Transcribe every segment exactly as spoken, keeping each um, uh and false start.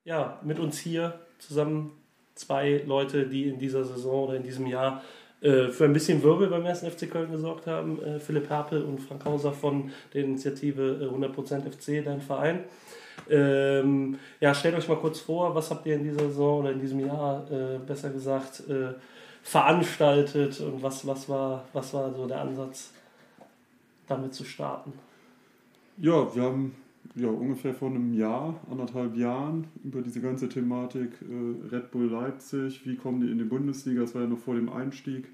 Ja, mit uns hier zusammen zwei Leute, die in dieser Saison oder in diesem Jahr äh, für ein bisschen Wirbel beim ersten F C Köln gesorgt haben. Äh, Philipp Herpel und Frank Hauser von der Initiative äh, hundert Prozent F C, dein Verein. Ähm, ja, stellt euch mal kurz vor, was habt ihr in dieser Saison oder in diesem Jahr, äh, besser gesagt, äh, veranstaltet und was, was, war, was war so der Ansatz, damit zu starten? Ja, wir haben ja, ungefähr vor einem Jahr, anderthalb Jahren über diese ganze Thematik äh, Red Bull Leipzig, wie kommen die in die Bundesliga, das war ja noch vor dem Einstieg,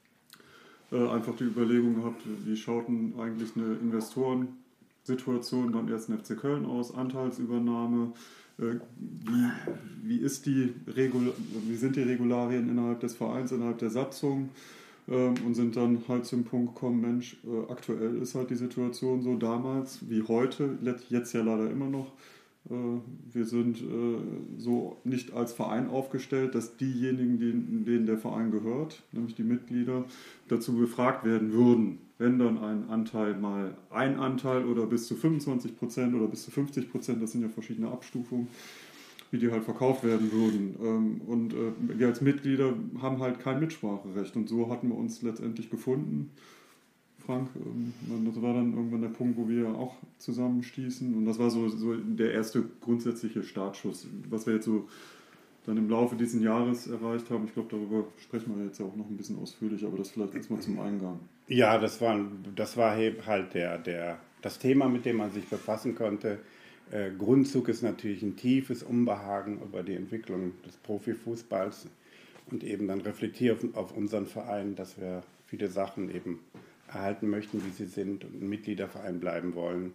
äh, einfach die Überlegung gehabt, wie schaut denn eigentlich eine Investorensituation beim ersten F C Köln aus, Anteilsübernahme, äh, wie, wie, ist die Regul- wie sind die Regularien innerhalb des Vereins, innerhalb der Satzung, und sind dann halt zum Punkt gekommen, Mensch, äh, aktuell ist halt die Situation so, damals wie heute, jetzt ja leider immer noch, äh, wir sind äh, so nicht als Verein aufgestellt, dass diejenigen, denen, denen der Verein gehört, nämlich die Mitglieder, dazu befragt werden würden, wenn dann ein Anteil mal ein Anteil oder bis zu fünfundzwanzig Prozent oder bis zu fünfzig Prozent, das sind ja verschiedene Abstufungen, wie die halt verkauft werden würden. Und wir als Mitglieder haben halt kein Mitspracherecht. Und so hatten wir uns letztendlich gefunden, Frank. Das war dann irgendwann der Punkt, wo wir auch zusammenstießen. Und das war so, so der erste grundsätzliche Startschuss, was wir jetzt so dann im Laufe dieses Jahres erreicht haben. Ich glaube, darüber sprechen wir jetzt auch noch ein bisschen ausführlicher, aber das vielleicht erstmal zum Eingang. Ja, das war, das war halt der, der, das Thema, mit dem man sich befassen konnte. Äh, Grundzug ist natürlich ein tiefes Unbehagen über die Entwicklung des Profifußballs und eben dann reflektieren auf unseren Verein, dass wir viele Sachen eben erhalten möchten, wie sie sind und ein Mitgliederverein bleiben wollen.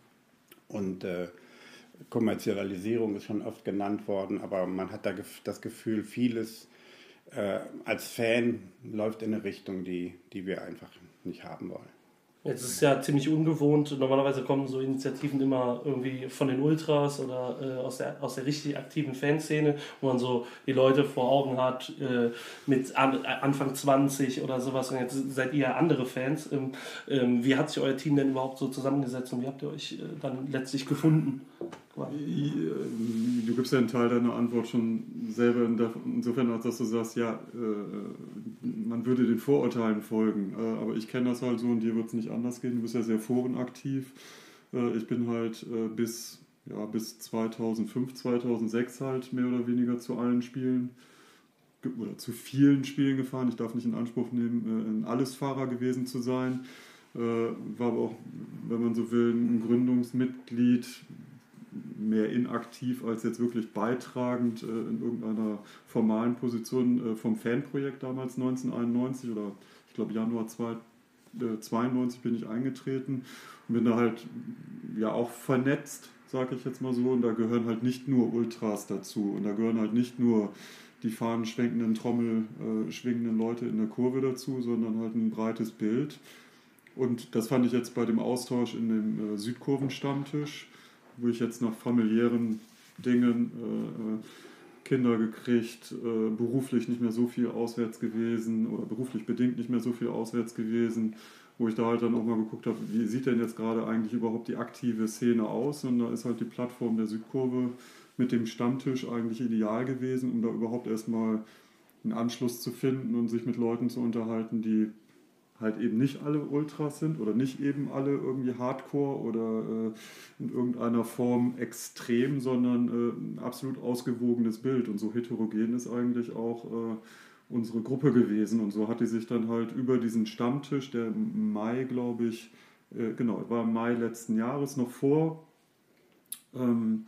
Und äh, Kommerzialisierung ist schon oft genannt worden, aber man hat da das Gefühl, vieles äh, als Fan läuft in eine Richtung, die, die wir einfach nicht haben wollen. Jetzt ist es ja ziemlich ungewohnt. Normalerweise kommen so Initiativen immer irgendwie von den Ultras oder äh, aus, der, aus der richtig aktiven Fanszene, wo man so die Leute vor Augen hat äh, mit an, Anfang zwanzig oder sowas. Und jetzt seid ihr ja andere Fans. Ähm, ähm, wie hat sich euer Team denn überhaupt so zusammengesetzt und wie habt ihr euch äh, dann letztlich gefunden? Du gibst ja einen Teil deiner Antwort schon selber insofern, als dass du sagst, ja, man würde den Vorurteilen folgen, aber ich kenne das halt so und dir wird es nicht anders gehen. Du bist ja sehr forenaktiv. Ich bin halt bis, ja, bis zweitausendfünf, zweitausendsechs halt mehr oder weniger zu allen Spielen oder zu vielen Spielen gefahren. Ich darf nicht in Anspruch nehmen, ein Allesfahrer gewesen zu sein. War aber auch, wenn man so will, ein Gründungsmitglied, mehr inaktiv als jetzt wirklich beitragend äh, in irgendeiner formalen Position äh, vom Fanprojekt damals neunzehnhunderteinundneunzig oder ich glaube Januar zweitausendzweiundneunzig bin ich eingetreten und bin da halt ja auch vernetzt, sage ich jetzt mal so, und da gehören halt nicht nur Ultras dazu und da gehören halt nicht nur die fahnenschwenkenden, Trommel äh, schwingenden Leute in der Kurve dazu, sondern halt ein breites Bild. Und das fand ich jetzt bei dem Austausch in dem äh, Südkurven-Stammtisch, wo ich jetzt nach familiären Dingen äh, Kinder gekriegt, äh, beruflich nicht mehr so viel auswärts gewesen oder beruflich bedingt nicht mehr so viel auswärts gewesen, wo ich da halt dann auch mal geguckt habe, wie sieht denn jetzt gerade eigentlich überhaupt die aktive Szene aus, und da ist halt die Plattform der Südkurve mit dem Stammtisch eigentlich ideal gewesen, um da überhaupt erstmal einen Anschluss zu finden und sich mit Leuten zu unterhalten, die halt eben nicht alle Ultras sind oder nicht eben alle irgendwie Hardcore oder äh, in irgendeiner Form extrem, sondern äh, ein absolut ausgewogenes Bild. Und so heterogen ist eigentlich auch äh, unsere Gruppe gewesen. Und so hat die sich dann halt über diesen Stammtisch, der im Mai, glaube ich, äh, genau, war im Mai letzten Jahres, noch vor ähm,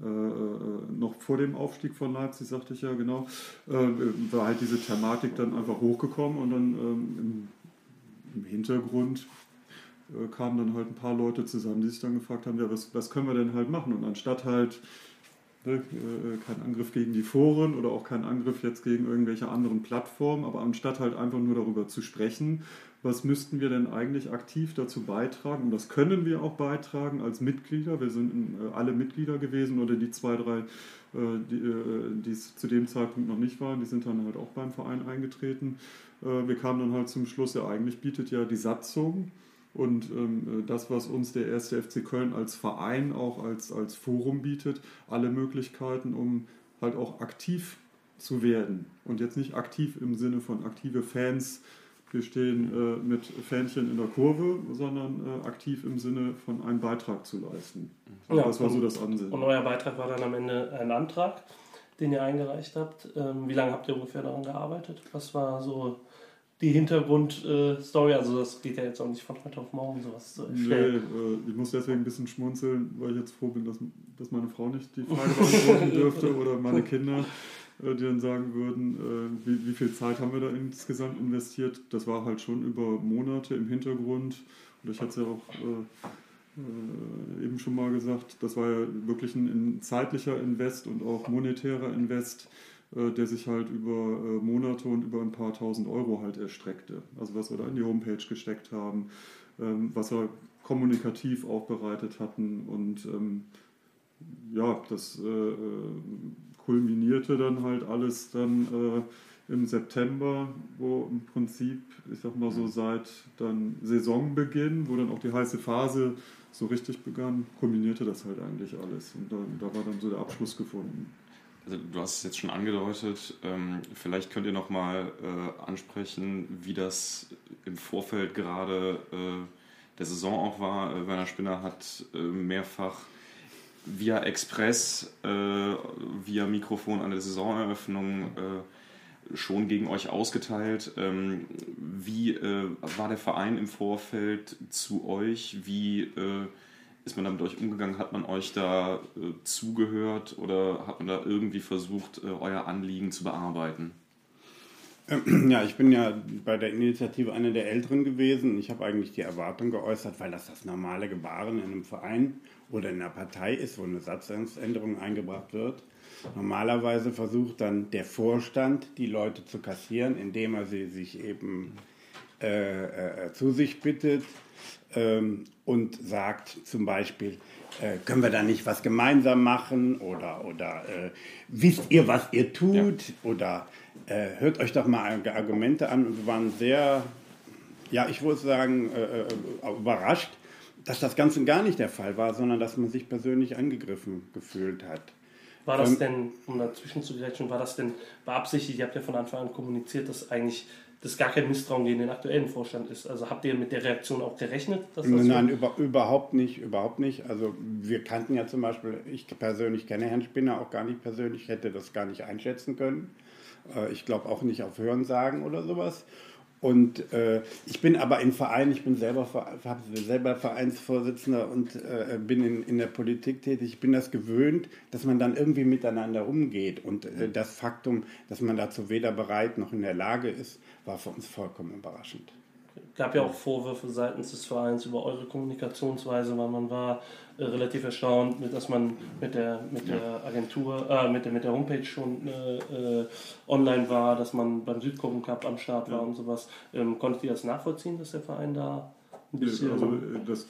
Äh, noch vor dem Aufstieg von Leipzig, sagte ich ja genau, äh, war halt diese Thematik dann einfach hochgekommen und dann ähm, im Im Hintergrund äh, kamen dann halt ein paar Leute zusammen, die sich dann gefragt haben, ja, was, was können wir denn halt machen? Und anstatt halt ne, äh, kein Angriff gegen die Foren oder auch kein Angriff jetzt gegen irgendwelche anderen Plattformen, aber anstatt halt einfach nur darüber zu sprechen, was müssten wir denn eigentlich aktiv dazu beitragen? Und das können wir auch beitragen als Mitglieder. Wir sind äh, alle Mitglieder gewesen oder die zwei, drei, äh, die äh, es zu dem Zeitpunkt noch nicht waren, die sind dann halt auch beim Verein eingetreten. Wir kamen dann halt zum Schluss, ja eigentlich bietet ja die Satzung Und ähm, das, was uns der erste F C Köln als Verein, auch als, als Forum bietet, alle Möglichkeiten, um halt auch aktiv zu werden. Und jetzt nicht aktiv im Sinne von aktive Fans, wir stehen äh, mit Fähnchen in der Kurve, sondern äh, aktiv im Sinne von einen Beitrag zu leisten. Ja, das war und, so das Ansinnen. Und euer Beitrag war dann am Ende ein Antrag, den ihr eingereicht habt. Ähm, wie lange habt ihr ungefähr daran gearbeitet? Was war so die Hintergrundstory? Äh, also das geht ja jetzt auch nicht von heute auf morgen sowas zu erstellen. Nee, äh, ich muss deswegen ein bisschen schmunzeln, weil ich jetzt froh bin, dass, dass meine Frau nicht die Frage beantworten dürfte oder meine Kinder, äh, die dann sagen würden, äh, wie, wie viel Zeit haben wir da insgesamt investiert. Das war halt schon über Monate im Hintergrund. Und ich hatte es ja auch äh, äh, eben schon mal gesagt, das war ja wirklich ein, ein zeitlicher Invest und auch monetärer Invest, der sich halt über Monate und über ein paar tausend Euro halt erstreckte. Also was wir da in die Homepage gesteckt haben, was wir kommunikativ aufbereitet hatten und ja, das kulminierte dann halt alles dann im September, wo im Prinzip, ich sag mal so seit dann Saisonbeginn, wo dann auch die heiße Phase so richtig begann, kulminierte das halt eigentlich alles und da, da war dann so der Abschluss gefunden. Also du hast es jetzt schon angedeutet, ähm, vielleicht könnt ihr nochmal äh, ansprechen, wie das im Vorfeld gerade äh, der Saison auch war. Äh, Werner Spinner hat äh, mehrfach via Express, äh, via Mikrofon an der Saisoneröffnung äh, schon gegen euch ausgeteilt. Ähm, wie äh, war der Verein im Vorfeld zu euch? Wie äh, ist man da mit euch umgegangen? Hat man euch da äh, zugehört oder hat man da irgendwie versucht, äh, euer Anliegen zu bearbeiten? Ja, ich bin ja bei der Initiative einer der Älteren gewesen. Ich habe eigentlich die Erwartung geäußert, weil das das normale Gebaren in einem Verein oder in einer Partei ist, wo eine Satzungsänderung eingebracht wird. Normalerweise versucht dann der Vorstand, die Leute zu kassieren, indem er sie sich eben äh, äh, zu sich bittet. Und sagt zum Beispiel, äh, können wir da nicht was gemeinsam machen oder, oder äh, wisst ihr, was ihr tut ja. oder äh, hört euch doch mal Argumente an. Und wir waren sehr, ja, ich würde sagen, äh, überrascht, dass das Ganze gar nicht der Fall war, sondern dass man sich persönlich angegriffen gefühlt hat. War das ähm, denn, um dazwischen zu greifen, war das denn beabsichtigt? Ihr habt ja von Anfang an kommuniziert, dass eigentlich das gar kein Misstrauen gegen den aktuellen Vorstand ist. Also habt ihr mit der Reaktion auch gerechnet? Dass das Nein, so über, überhaupt nicht, überhaupt nicht. Also wir kannten ja zum Beispiel, ich persönlich kenne Herrn Spinner auch gar nicht persönlich, hätte das gar nicht einschätzen können. Ich glaube auch nicht auf Hörensagen oder sowas. Und äh, ich bin aber im Verein, ich bin selber, selber Vereinsvorsitzender und äh, bin in, in der Politik tätig. Ich bin das gewöhnt, dass man dann irgendwie miteinander umgeht. Und äh, das Faktum, dass man dazu weder bereit noch in der Lage ist, war für uns vollkommen überraschend. Es gab ja auch Vorwürfe seitens des Vereins über eure Kommunikationsweise, weil man war äh, relativ erstaunt, dass man mit der, mit der Agentur, äh, mit der, mit der Homepage schon äh, äh, online war, dass man beim Südkurven Cup am Start war ja. und sowas. Ähm, konntet ihr das nachvollziehen, dass der Verein da ein bisschen... Also, das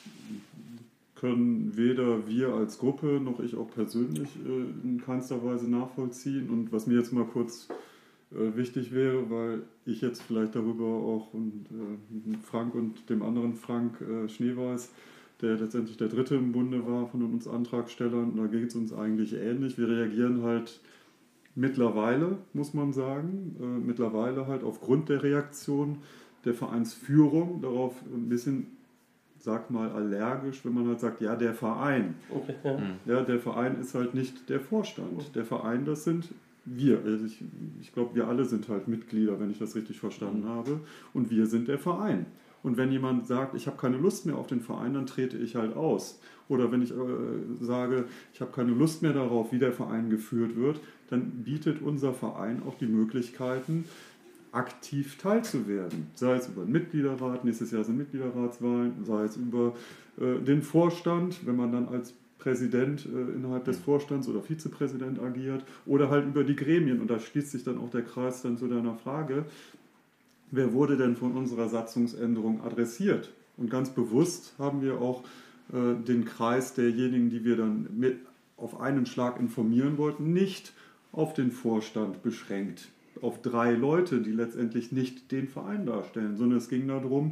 können weder wir als Gruppe noch ich auch persönlich äh, in keinster Weise nachvollziehen. Und was mir jetzt mal kurz wichtig wäre, weil ich jetzt vielleicht darüber auch und äh, Frank und dem anderen Frank äh, Schneeweiß, der letztendlich der Dritte im Bunde war von uns Antragstellern, da geht es uns eigentlich ähnlich. Wir reagieren halt mittlerweile, muss man sagen, äh, mittlerweile halt aufgrund der Reaktion der Vereinsführung darauf ein bisschen, sag mal, allergisch, wenn man halt sagt, ja, der Verein. Okay, ja. ja, der Verein ist halt nicht der Vorstand. Der Verein, das sind wir, also ich, ich glaube, wir alle sind halt Mitglieder, wenn ich das richtig verstanden habe. Und wir sind der Verein. Und wenn jemand sagt, ich habe keine Lust mehr auf den Verein, dann trete ich halt aus. Oder wenn ich äh, sage, ich habe keine Lust mehr darauf, wie der Verein geführt wird, dann bietet unser Verein auch die Möglichkeiten, aktiv teilzuwerden. Sei es über den Mitgliederrat, nächstes Jahr sind Mitgliederratswahlen, sei es über äh, den Vorstand, wenn man dann als Präsident äh, innerhalb des Vorstands oder Vizepräsident agiert oder halt über die Gremien. Und da schließt sich dann auch der Kreis dann zu deiner Frage, wer wurde denn von unserer Satzungsänderung adressiert? Und ganz bewusst haben wir auch äh, den Kreis derjenigen, die wir dann mit auf einen Schlag informieren wollten, nicht auf den Vorstand beschränkt, auf drei Leute, die letztendlich nicht den Verein darstellen, sondern es ging darum,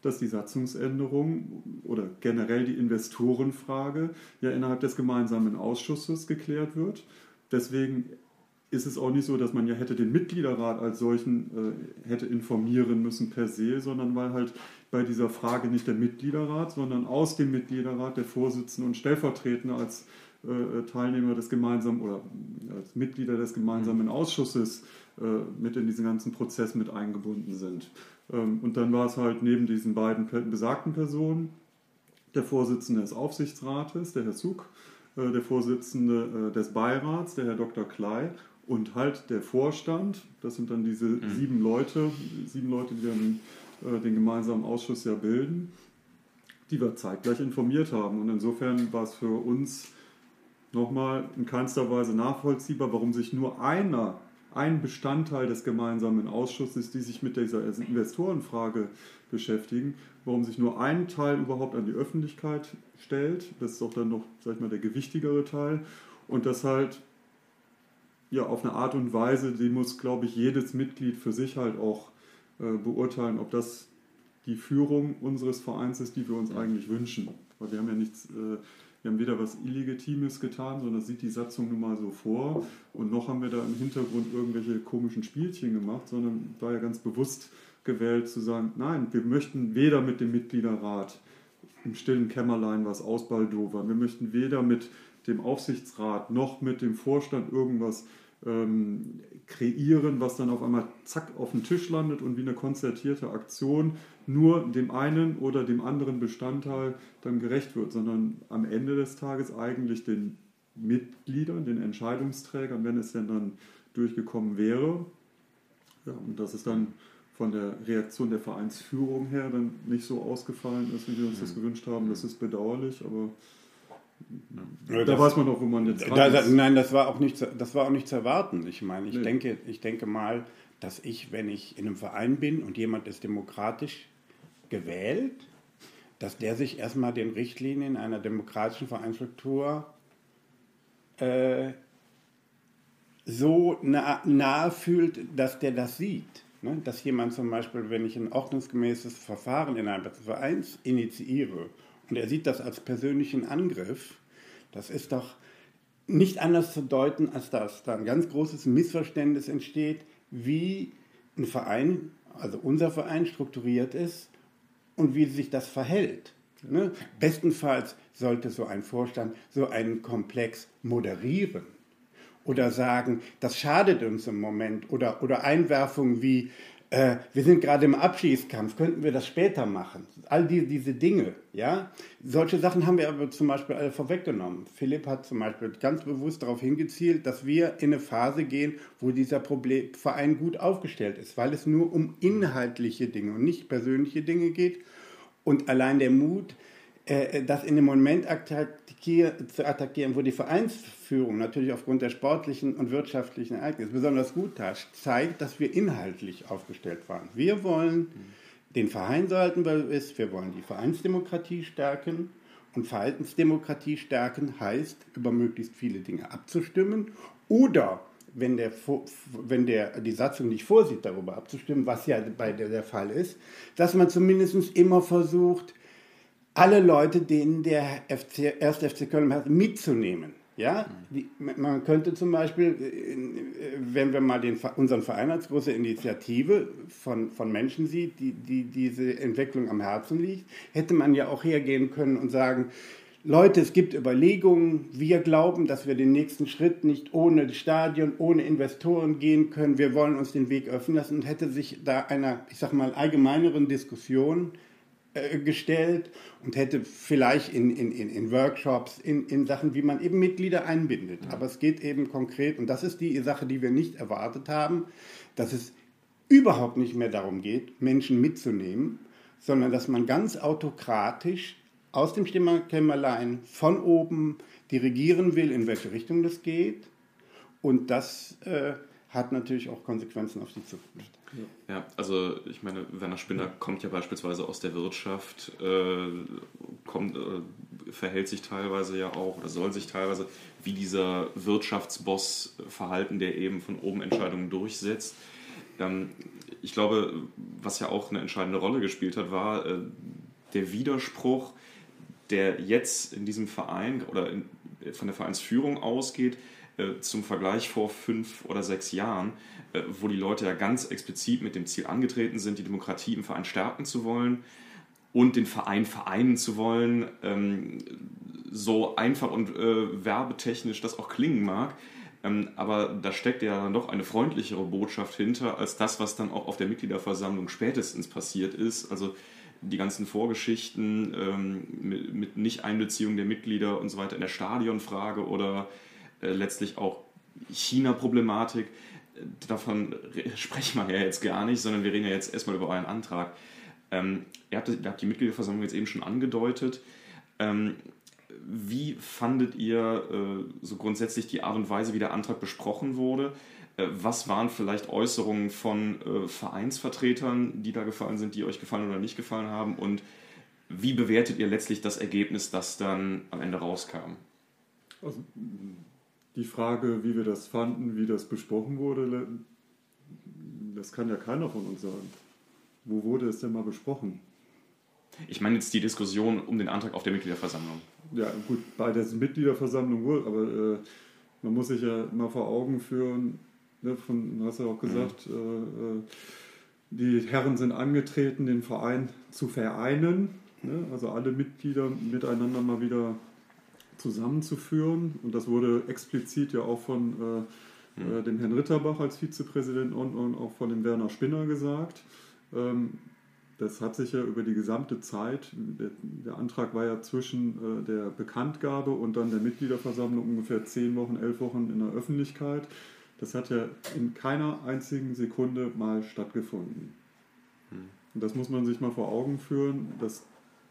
dass die Satzungsänderung oder generell die Investorenfrage ja innerhalb des gemeinsamen Ausschusses geklärt wird. Deswegen ist es auch nicht so, dass man ja hätte den Mitgliederrat als solchen äh, hätte informieren müssen per se, sondern weil halt bei dieser Frage nicht der Mitgliederrat, sondern aus dem Mitgliederrat der Vorsitzende und Stellvertretende als äh, Teilnehmer des gemeinsamen oder als Mitglieder des gemeinsamen Ausschusses äh, mit in diesen ganzen Prozess mit eingebunden sind. Ähm, und dann war es halt neben diesen beiden besagten Personen der Vorsitzende des Aufsichtsrates, der Herr Zug, äh, der Vorsitzende äh, des Beirats, der Herr Doktor Klei, und halt der Vorstand. Das sind dann diese mhm. sieben Leute, sieben Leute, die dann äh, den gemeinsamen Ausschuss ja bilden, die wir zeitgleich informiert haben. Und insofern war es für uns nochmal in keinster Weise nachvollziehbar, warum sich nur einer, ein Bestandteil des gemeinsamen Ausschusses, die sich mit dieser Investorenfrage beschäftigen, warum sich nur ein Teil überhaupt an die Öffentlichkeit stellt. Das ist doch dann noch, sag ich mal, der gewichtigere Teil. Und das halt ja, auf eine Art und Weise, die muss, glaube ich, jedes Mitglied für sich halt auch äh, beurteilen, ob das die Führung unseres Vereins ist, die wir uns eigentlich wünschen. Weil wir haben ja nichts, äh, wir haben weder was Illegitimes getan, sondern das sieht die Satzung nun mal so vor. Und noch haben wir da im Hintergrund irgendwelche komischen Spielchen gemacht, sondern war ja ganz bewusst gewählt zu sagen, nein, wir möchten weder mit dem Mitgliederrat im stillen Kämmerlein was ausbaldowern, wir möchten weder mit dem Aufsichtsrat noch mit dem Vorstand irgendwas ähm, kreieren, was dann auf einmal zack auf den Tisch landet und wie eine konzertierte Aktion nur dem einen oder dem anderen Bestandteil dann gerecht wird, sondern am Ende des Tages eigentlich den Mitgliedern, den Entscheidungsträgern, wenn es denn dann durchgekommen wäre. Ja, und dass es dann von der Reaktion der Vereinsführung her dann nicht so ausgefallen ist, wie wir uns das gewünscht haben, das ist bedauerlich, aber Ja, da das, weiß man doch, wo man jetzt da, da, Nein, das war, auch nicht zu, das war auch nicht zu erwarten. Ich meine, ich, nee. denke, ich denke mal, dass ich, wenn ich in einem Verein bin und jemand ist demokratisch gewählt, dass der sich erstmal den Richtlinien einer demokratischen Vereinsstruktur äh, so nah, nahe fühlt, dass der das sieht. Ne? Dass jemand zum Beispiel, wenn ich ein ordnungsgemäßes Verfahren in einem Verein initiiere, und er sieht das als persönlichen Angriff, das ist doch nicht anders zu deuten, als dass da ein ganz großes Missverständnis entsteht, wie ein Verein, also unser Verein, strukturiert ist und wie sich das verhält. Ne? Bestenfalls sollte so ein Vorstand so einen Komplex moderieren oder sagen, das schadet uns im Moment, oder, oder Einwerfungen wie, äh, wir sind gerade im Abschießkampf, könnten wir das später machen? All die, diese Dinge, ja. Solche Sachen haben wir aber zum Beispiel alle vorweggenommen. Philipp hat zum Beispiel ganz bewusst darauf hingezielt, dass wir in eine Phase gehen, wo dieser Problem, Verein gut aufgestellt ist, weil es nur um inhaltliche Dinge und nicht persönliche Dinge geht. Und allein der Mut, äh, das in dem Moment attackier, zu attackieren, wo die Vereinsführung natürlich aufgrund der sportlichen und wirtschaftlichen Ereignisse besonders gut tat, zeigt, dass wir inhaltlich aufgestellt waren. Wir wollen mhm. den Verein so halten, weil es ist, wir wollen die Vereinsdemokratie stärken. Und Verhaltensdemokratie stärken heißt, über möglichst viele Dinge abzustimmen oder, wenn, der, wenn der, die Satzung nicht vorsieht, darüber abzustimmen, was ja bei der, der Fall ist, dass man zumindest immer versucht, alle Leute, denen der F C, erste F C Köln hat, mitzunehmen. Ja? Die, man könnte zum Beispiel, wenn wir mal den, unseren Verein als große Initiative von, von Menschen sieht, die, die diese Entwicklung am Herzen liegt, hätte man ja auch hergehen können und sagen, Leute, es gibt Überlegungen, wir glauben, dass wir den nächsten Schritt nicht ohne Stadion, ohne Investoren gehen können, wir wollen uns den Weg öffnen lassen, und hätte sich da einer, ich sag mal, allgemeineren Diskussion gestellt und hätte vielleicht in, in, in Workshops, in, in Sachen, wie man eben Mitglieder einbindet. Ja. Aber es geht eben konkret, und das ist die Sache, die wir nicht erwartet haben, dass es überhaupt nicht mehr darum geht, Menschen mitzunehmen, sondern dass man ganz autokratisch aus dem Stimmkämmerlein von oben dirigieren will, in welche Richtung das geht. Und das äh, hat natürlich auch Konsequenzen auf die Zukunft. Ja, also ich meine, Werner Spinner kommt ja beispielsweise aus der Wirtschaft, äh, kommt, äh, verhält sich teilweise ja auch oder soll sich teilweise wie dieser Wirtschaftsboss verhalten, der eben von oben Entscheidungen durchsetzt. Ähm, ich glaube, was ja auch eine entscheidende Rolle gespielt hat, war äh, der Widerspruch, der jetzt in diesem Verein oder in, von der Vereinsführung ausgeht, äh, zum Vergleich vor fünf oder sechs Jahren, äh, wo die Leute ja ganz explizit mit dem Ziel angetreten sind, die Demokratie im Verein stärken zu wollen und den Verein vereinen zu wollen, ähm, so einfach und äh, werbetechnisch das auch klingen mag. Ähm, aber da steckt ja dann doch eine freundlichere Botschaft hinter, als das, was dann auch auf der Mitgliederversammlung spätestens passiert ist. Also die ganzen Vorgeschichten ähm, mit, mit Nicht-Einbeziehung der Mitglieder und so weiter in der Stadionfrage oder äh, letztlich auch China-Problematik. Davon sprechen wir ja jetzt gar nicht, sondern wir reden ja jetzt erstmal über euren Antrag. Ähm, ihr, habt, ihr habt die Mitgliederversammlung jetzt eben schon angedeutet. Ähm, Wie fandet ihr äh, so grundsätzlich die Art und Weise, wie der Antrag besprochen wurde? Äh, was waren vielleicht Äußerungen von äh, Vereinsvertretern, die da gefallen sind, die euch gefallen oder nicht gefallen haben? Und wie bewertet ihr letztlich das Ergebnis, das dann am Ende rauskam? Also, die Frage, wie wir das fanden, wie das besprochen wurde, das kann ja keiner von uns sagen. Wo wurde es denn mal besprochen? Ich meine jetzt die Diskussion um den Antrag auf der Mitgliederversammlung. Ja, gut, bei der Mitgliederversammlung wohl, aber äh, man muss sich ja mal vor Augen führen, ne, von, du hast ja auch gesagt, mhm. äh, die Herren sind angetreten, den Verein zu vereinen, ne, also alle Mitglieder miteinander mal wieder zusammenzuführen. Und das wurde explizit ja auch von äh, mhm. äh, dem Herrn Ritterbach als Vizepräsident und, und auch von dem Werner Spinner gesagt. Ähm, Das hat sich ja über die gesamte Zeit, der, der Antrag war ja zwischen äh, der Bekanntgabe und dann der Mitgliederversammlung ungefähr zehn Wochen, elf Wochen in der Öffentlichkeit. Das hat ja in keiner einzigen Sekunde mal stattgefunden. Hm. Und das muss man sich mal vor Augen führen, dass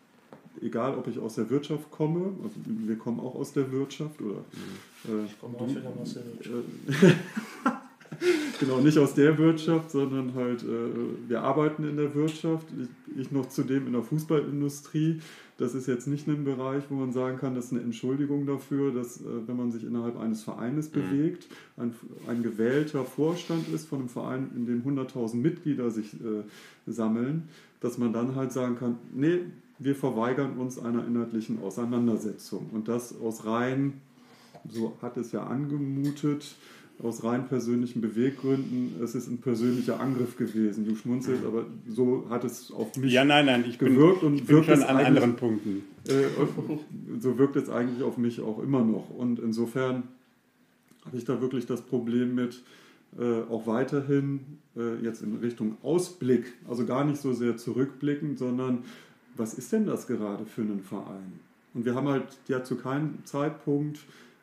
egal, ob ich aus der Wirtschaft komme, also wir kommen auch aus der Wirtschaft, oder hm. äh, ich komme auch wieder aus der Wirtschaft. Äh, Genau, nicht aus der Wirtschaft, sondern halt, äh, wir arbeiten in der Wirtschaft. Ich, ich noch zudem in der Fußballindustrie. Das ist jetzt nicht ein Bereich, wo man sagen kann, das ist eine Entschuldigung dafür, dass, äh, wenn man sich innerhalb eines Vereines mhm. bewegt, ein, ein gewählter Vorstand ist von einem Verein, in dem hunderttausend Mitglieder sich äh, sammeln, dass man dann halt sagen kann, nee, wir verweigern uns einer inhaltlichen Auseinandersetzung. Und das aus rein, so hat es ja angemutet, aus rein persönlichen Beweggründen, es ist ein persönlicher Angriff gewesen. Du schmunzelst, aber so hat es auf mich ja, nein, nein, ich gewirkt bin, und ich bin wirkt schon es an anderen Punkten. Äh, so wirkt es eigentlich auf mich auch immer noch. Und insofern habe ich da wirklich das Problem mit, äh, auch weiterhin äh, jetzt in Richtung Ausblick, also gar nicht so sehr zurückblickend, sondern was ist denn das gerade für einen Verein? Und wir haben halt ja zu keinem Zeitpunkt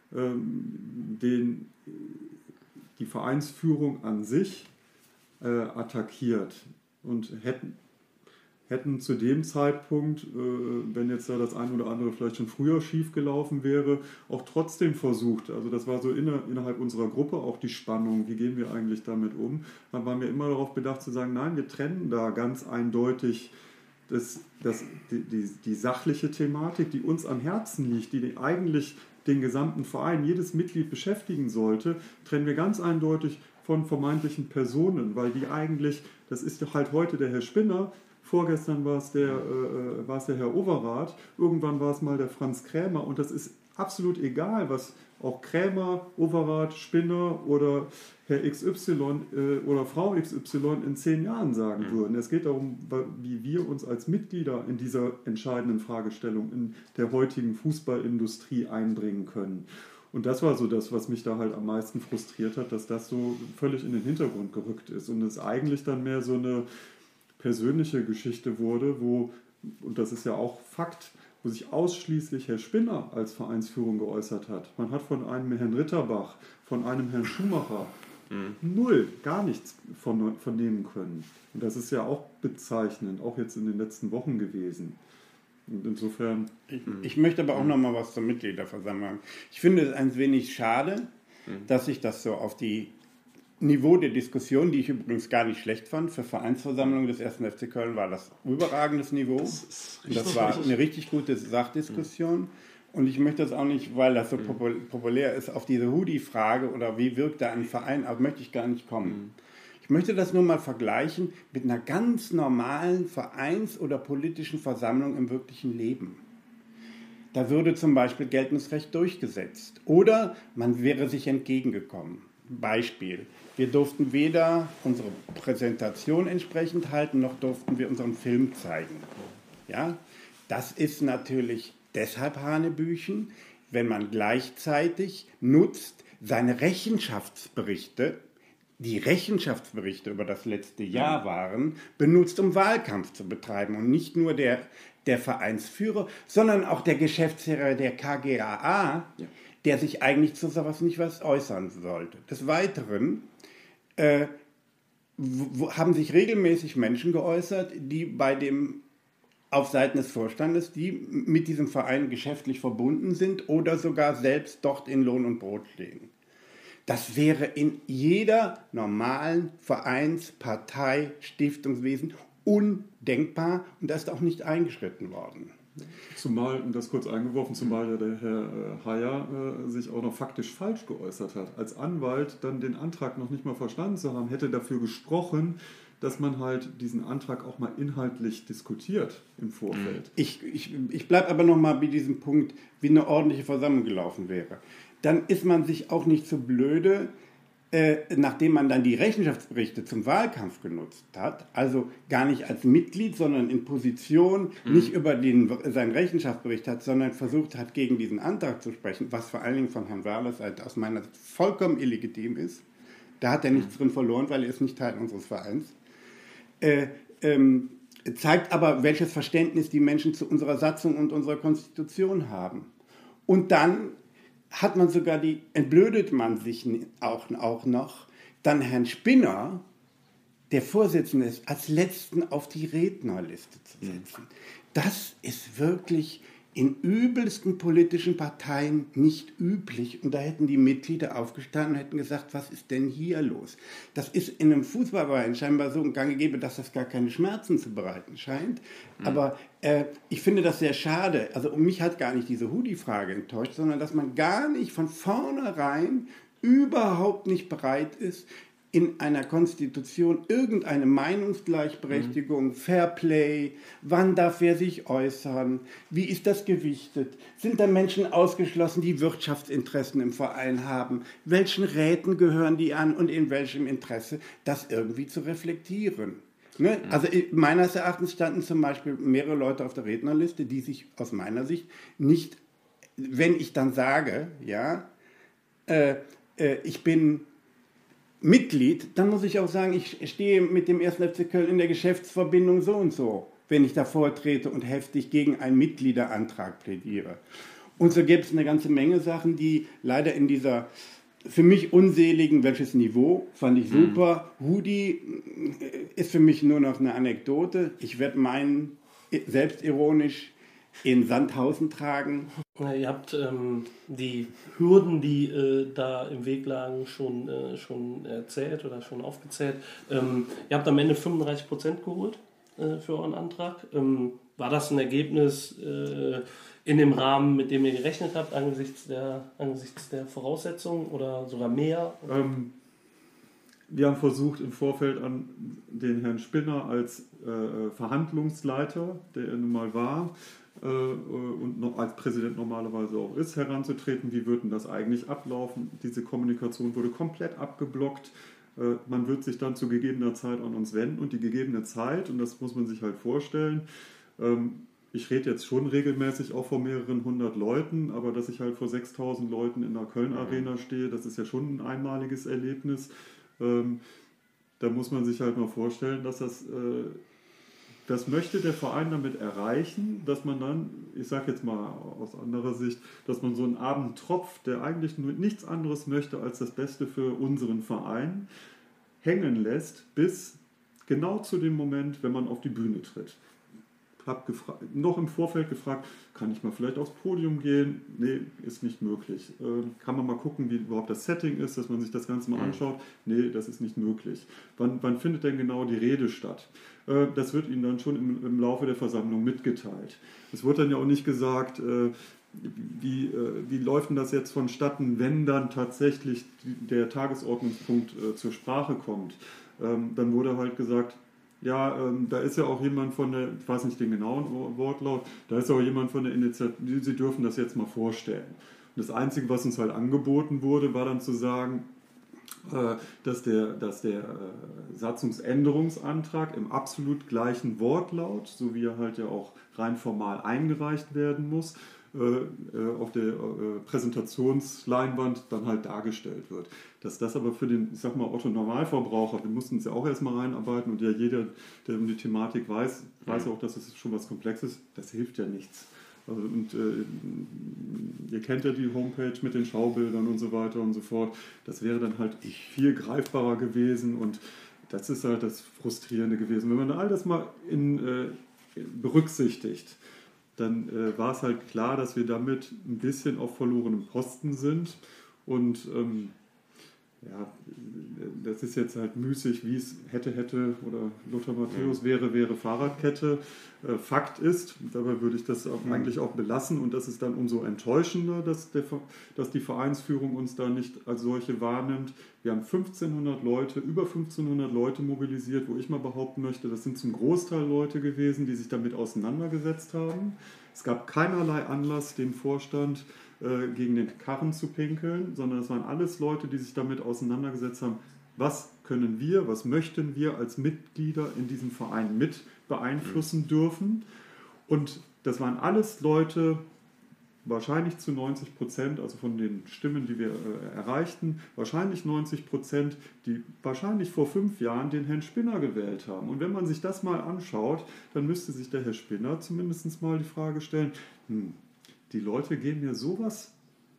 ähm, den die Vereinsführung an sich äh, attackiert und hätten, hätten zu dem Zeitpunkt, äh, wenn jetzt da das eine oder andere vielleicht schon früher schief gelaufen wäre, auch trotzdem versucht, also das war so inner, innerhalb unserer Gruppe auch die Spannung, wie gehen wir eigentlich damit um, dann waren wir immer darauf bedacht zu sagen, nein, wir trennen da ganz eindeutig das, das, die, die, die sachliche Thematik, die uns am Herzen liegt, die eigentlich den gesamten Verein, jedes Mitglied beschäftigen sollte, trennen wir ganz eindeutig von vermeintlichen Personen, weil die eigentlich, das ist doch halt heute der Herr Spinner, vorgestern war es der, äh, war es der Herr Overath, irgendwann war es mal der Franz Krämer und das ist absolut egal, was auch Krämer, Overath, Spinner oder Herr X Y äh, oder Frau X Y in zehn Jahren sagen mhm. würden. Es geht darum, wie wir uns als Mitglieder in dieser entscheidenden Fragestellung in der heutigen Fußballindustrie einbringen können. Und das war so das, was mich da halt am meisten frustriert hat, dass das so völlig in den Hintergrund gerückt ist und es eigentlich dann mehr so eine persönliche Geschichte wurde, wo, und das ist ja auch Fakt, wo sich ausschließlich Herr Spinner als Vereinsführung geäußert hat. Man hat von einem Herrn Ritterbach, von einem Herrn Schumacher mhm. null, gar nichts von, vernehmen können. Und das ist ja auch bezeichnend, auch jetzt in den letzten Wochen gewesen. Und insofern... Ich, ich möchte aber auch noch mal was zur Mitgliederversammlung sagen. Ich finde es ein wenig schade, mhm. dass sich das so auf die Niveau der Diskussion, die ich übrigens gar nicht schlecht fand, für Vereinsversammlungen des ersten F C Köln war das überragendes Niveau. Das, das war eine richtig gute Sachdiskussion. Und ich möchte das auch nicht, weil das so populär ist, auf diese Hoodie-Frage oder wie wirkt da ein Verein, aber möchte ich gar nicht kommen. Ich Ich möchte das nur mal vergleichen mit einer ganz normalen Vereins- oder politischen Versammlung im wirklichen Leben. Da würde zum Beispiel geltendes Recht durchgesetzt oder man wäre sich entgegengekommen. Beispiel, wir durften weder unsere Präsentation entsprechend halten, noch durften wir unseren Film zeigen. Ja? Das ist natürlich deshalb Hanebüchen, wenn man gleichzeitig nutzt, seine Rechenschaftsberichte, die Rechenschaftsberichte über das letzte Jahr waren, benutzt, um Wahlkampf zu betreiben. Und nicht nur der, der Vereinsführer, sondern auch der Geschäftsführer der K G A A, ja, der sich eigentlich zu sowas nicht was äußern sollte. Des Weiteren äh, w- haben sich regelmäßig Menschen geäußert, die bei dem auf Seiten des Vorstandes, die mit diesem Verein geschäftlich verbunden sind oder sogar selbst dort in Lohn und Brot stehen. Das wäre in jeder normalen Vereins-, Partei-, Stiftungswesen undenkbar und das ist auch nicht eingeschritten worden. Zumal, um das kurz eingeworfen, zumal ja der Herr äh, Heyer äh, sich auch noch faktisch falsch geäußert hat. Als Anwalt dann den Antrag noch nicht mal verstanden zu haben, hätte dafür gesprochen, dass man halt diesen Antrag auch mal inhaltlich diskutiert im Vorfeld. Ich, ich, ich bleibe aber noch mal bei diesem Punkt, wie eine ordentliche Versammlung gelaufen wäre. Dann ist man sich auch nicht so blöde, äh, nachdem man dann die Rechenschaftsberichte zum Wahlkampf genutzt hat, also gar nicht als Mitglied, sondern in Position, mhm. nicht über den, seinen Rechenschaftsbericht hat, sondern versucht hat, gegen diesen Antrag zu sprechen, was vor allen Dingen von Herrn Wahler Seite aus meiner Sicht vollkommen illegitim ist. Da hat er nichts drin verloren, weil er ist nicht Teil unseres Vereins. Äh, ähm, zeigt aber, welches Verständnis die Menschen zu unserer Satzung und unserer Konstitution haben. Und dann hat man sogar die, entblödet man sich auch, auch noch, dann Herrn Spinner, der Vorsitzende ist, als Letzten auf die Rednerliste zu setzen. Das ist wirklich in übelsten politischen Parteien nicht üblich. Und da hätten die Mitglieder aufgestanden und hätten gesagt, was ist denn hier los? Das ist in einem Fußballverein scheinbar so ein Gang gegeben, dass das gar keine Schmerzen zu bereiten scheint. Mhm. Aber äh, ich finde das sehr schade. Also um mich hat gar nicht diese Hoodie-Frage enttäuscht, sondern dass man gar nicht von vornherein überhaupt nicht bereit ist, in einer Konstitution irgendeine Meinungsgleichberechtigung, mhm. Fairplay, wann darf wer sich äußern, wie ist das gewichtet, sind da Menschen ausgeschlossen, die Wirtschaftsinteressen im Verein haben, welchen Räten gehören die an und in welchem Interesse, das irgendwie zu reflektieren. Ne? Mhm. Also meines Erachtens standen zum Beispiel mehrere Leute auf der Rednerliste, die sich aus meiner Sicht nicht, wenn ich dann sage, ja, äh, äh, ich bin Mitglied, dann muss ich auch sagen, ich stehe mit dem ersten F C Köln in der Geschäftsverbindung so und so, wenn ich da vortrete und heftig gegen einen Mitgliederantrag plädiere. Und so gibt es eine ganze Menge Sachen, die leider in dieser für mich unseligen, welches Niveau, fand ich super. Mhm. Hoodie ist für mich nur noch eine Anekdote. Ich werde meinen selbstironisch in Sandhausen tragen. Ja, ihr habt ähm, die Hürden, die äh, da im Weg lagen, schon, äh, schon erzählt oder schon aufgezählt. Ähm, ihr habt am Ende fünfunddreißig Prozent geholt äh, für euren Antrag. Ähm, war das ein Ergebnis äh, in dem Rahmen, mit dem ihr gerechnet habt, angesichts der, angesichts der Voraussetzungen oder sogar mehr? Ähm, wir haben versucht, im Vorfeld an den Herrn Spinner als äh, Verhandlungsleiter, der er nun mal war, und noch als Präsident normalerweise auch ist, heranzutreten. Wie wird denn das eigentlich ablaufen? Diese Kommunikation wurde komplett abgeblockt. Man wird sich dann zu gegebener Zeit an uns wenden und die gegebene Zeit, und das muss man sich halt vorstellen, ich rede jetzt schon regelmäßig auch vor mehreren hundert Leuten, aber dass ich halt vor sechstausend Leuten in der Köln-Arena stehe, das ist ja schon ein einmaliges Erlebnis. Da muss man sich halt mal vorstellen, dass das... Das möchte der Verein damit erreichen, dass man dann, ich sage jetzt mal aus anderer Sicht, dass man so einen Abend tropft, der eigentlich nur nichts anderes möchte als das Beste für unseren Verein, hängen lässt, bis genau zu dem Moment, wenn man auf die Bühne tritt. Hab gefra- noch im Vorfeld gefragt, kann ich mal vielleicht aufs Podium gehen? Nee, ist nicht möglich. Ähm, kann man mal gucken, wie überhaupt das Setting ist, dass man sich das Ganze mal anschaut? Nee, das ist nicht möglich. Wann, wann findet denn genau die Rede statt? Äh, das wird Ihnen dann schon im, im Laufe der Versammlung mitgeteilt. Es wird dann ja auch nicht gesagt, äh, wie, äh, wie läuft denn das jetzt vonstatten, wenn dann tatsächlich die, der Tagesordnungspunkt äh, zur Sprache kommt. ähm, dann wurde halt gesagt, ja, ähm, da ist ja auch jemand von der, ich weiß nicht den genauen Wortlaut, da ist auch jemand von der Initiative, Sie dürfen das jetzt mal vorstellen. Und das Einzige, was uns halt angeboten wurde, war dann zu sagen, äh, dass der, dass der äh, Satzungsänderungsantrag im absolut gleichen Wortlaut, so wie er halt ja auch rein formal eingereicht werden muss, auf der Präsentationsleinwand dann halt dargestellt wird. Dass das aber für den, ich sag mal, Otto-Normalverbraucher, wir mussten uns ja auch erstmal reinarbeiten und ja jeder, der um die Thematik weiß, weiß auch, dass es schon was Komplexes ist, das hilft ja nichts. Also, und äh, ihr kennt ja die Homepage mit den Schaubildern und so weiter und so fort. Das wäre dann halt viel greifbarer gewesen und das ist halt das Frustrierende gewesen. Wenn man all das mal in, äh, berücksichtigt, dann äh, war es halt klar, dass wir damit ein bisschen auf verlorenem Posten sind. Und ähm, ja, das ist jetzt halt müßig, wie es hätte, hätte oder Lothar Matthäus wäre, wäre Fahrradkette. Äh, Fakt ist, dabei würde ich das auch mhm. eigentlich auch belassen und das ist dann umso enttäuschender, dass, der, dass die Vereinsführung uns da nicht als solche wahrnimmt. Wir haben fünfzehnhundert Leute, über fünfzehnhundert Leute mobilisiert, wo ich mal behaupten möchte, das sind zum Großteil Leute gewesen, die sich damit auseinandergesetzt haben. Es gab keinerlei Anlass, dem Vorstand äh, gegen den Karren zu pinkeln, sondern es waren alles Leute, die sich damit auseinandergesetzt haben, was können wir, was möchten wir als Mitglieder in diesem Verein mit beeinflussen dürfen. Und das waren alles Leute, wahrscheinlich zu neunzig Prozent, also von den Stimmen, die wir äh, erreichten, wahrscheinlich neunzig Prozent, die wahrscheinlich vor fünf Jahren den Herrn Spinner gewählt haben. Und wenn man sich das mal anschaut, dann müsste sich der Herr Spinner zumindest mal die Frage stellen, hm, die Leute gehen mir sowas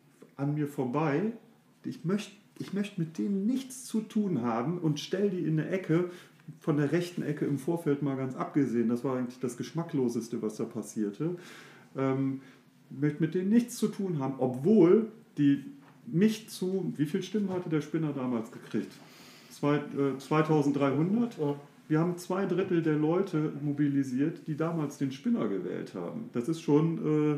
an mir vorbei, ich möchte ich möchte mit denen nichts zu tun haben und stelle die in eine Ecke, von der rechten Ecke im Vorfeld mal ganz abgesehen, das war eigentlich das Geschmackloseste, was da passierte, ähm, möchte mit denen nichts zu tun haben, obwohl die mich zu, wie viele Stimmen hatte der Spinner damals gekriegt? Zwei, äh, zweitausenddreihundert? Wir haben zwei Drittel der Leute mobilisiert, die damals den Spinner gewählt haben. Das ist schon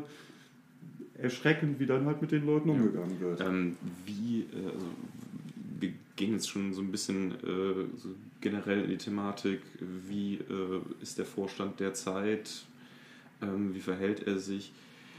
äh, erschreckend, wie dann halt mit den Leuten umgegangen wird. Ähm, wie, äh, also, wir gehen jetzt schon so ein bisschen äh, so generell in die Thematik, wie äh, ist der Vorstand derzeit, ähm, wie verhält er sich?